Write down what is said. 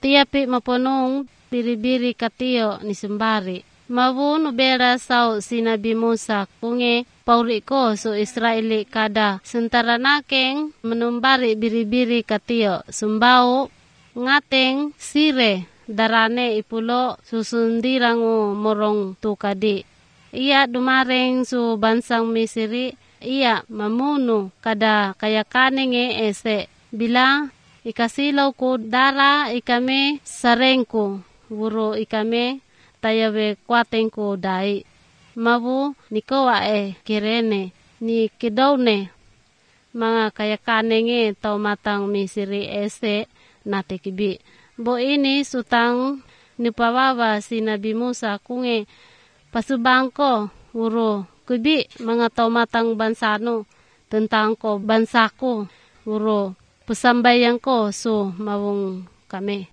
Tiapi maponong biri-biri katiyo ni sembari. Mawu nubera sao si Nabi Musa kunge pauri ko so Israeli kada sentara nakeng menumbari biri-biri katiyo sumbao ngateng sire darane ipulo susundirangu morong tukadi. Ia dumareng su bansang Misiri ia mamunu kada kayakanenge ese bila ikasilaw ko dara ikame sarengko wuro ikame tayawe kwateng ko dai mabu nikowa kirene ni kidawne mga kayakanenge tau matang Misiri ese natikibi bo ini sutang nipawawa si Nabi Musa kunge pasubangko wuro kubi mga tau matang bansano tentang ko bansako wuro pusambayan ko so mawong kami.